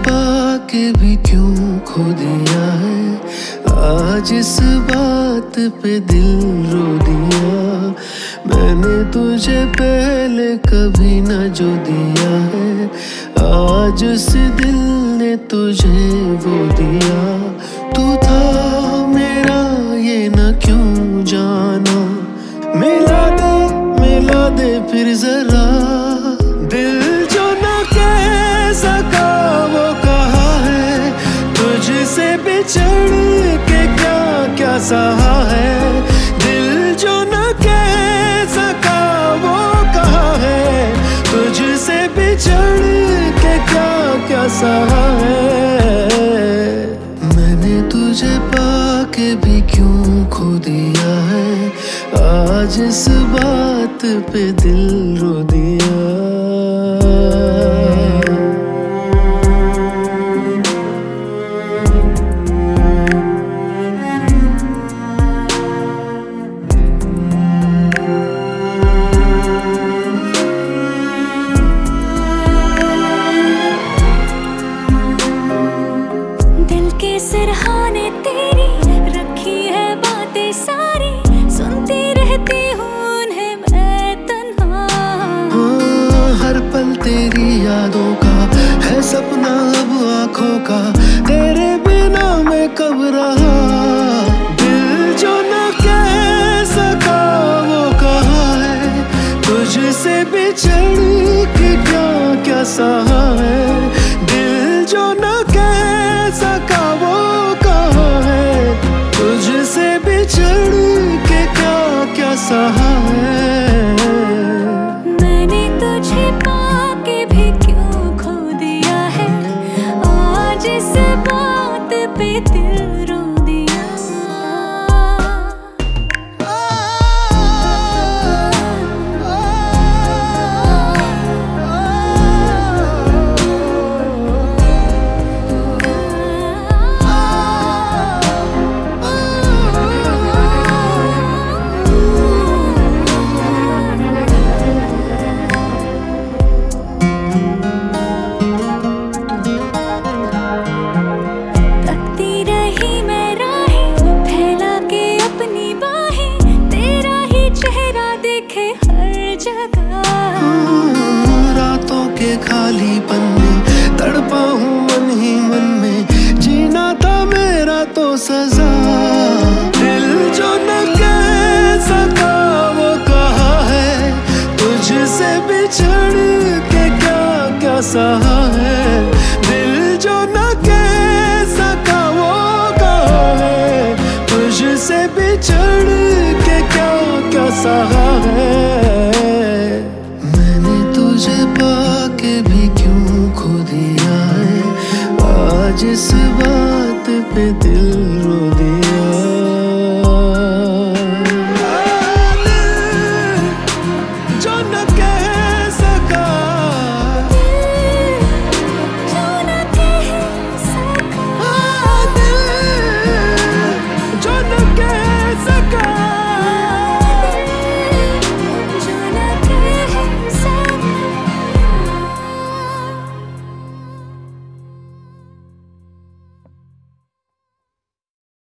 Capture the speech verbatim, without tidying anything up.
पाके भी क्यों खो दिया है, आज इस बात पे दिल रो दिया। मैंने तुझे पहले कभी न जो दिया है, आज उस दिल ने तुझे वो दिया। तू था मेरा ये न क्यों जाना, मिला दे मिला दे फिर जरा। दिल जो न कह सका वो कहा है, तुझसे बिछड़ के क्या क्या सहा है। दिल जो न कह सका वो कहा है, तुझसे बिछड़ के क्या क्या सहा है। मैंने तुझे पाके भी क्यों खो दिया है, आज इस बात पे दिल रो दिया। दिल के सिरहाने तेरी रखी है बातें सारी, सुनती रहती हूँ उन्हें मैं तन्हा। हाँ, हर पल तेरी यादों का है सपना अब आँखों का, तेरे बिना मैं कब रहा। दिल जो न कह सका वो कहा है, तुझसे बिछड़ के क्या क्या सहा है। दिल जो न कह सका वो कहा है, तुझसे बिछड़ के क्या क्या सहा है। मैंने तुझे पाके भी क्यों खो दिया है, आज इस बात पे दिल रो दिया। रातों के खालीपन में तड़पा हूँ मन ही मन में, जीना था मेरा तो सजा। दिल जो न कह सका वो कहा है, तुझसे बिछड़ के क्या क्या सहा है। दिल जो न कह सका वो कहा है, तुझसे बिछड़ के क्या क्या सहा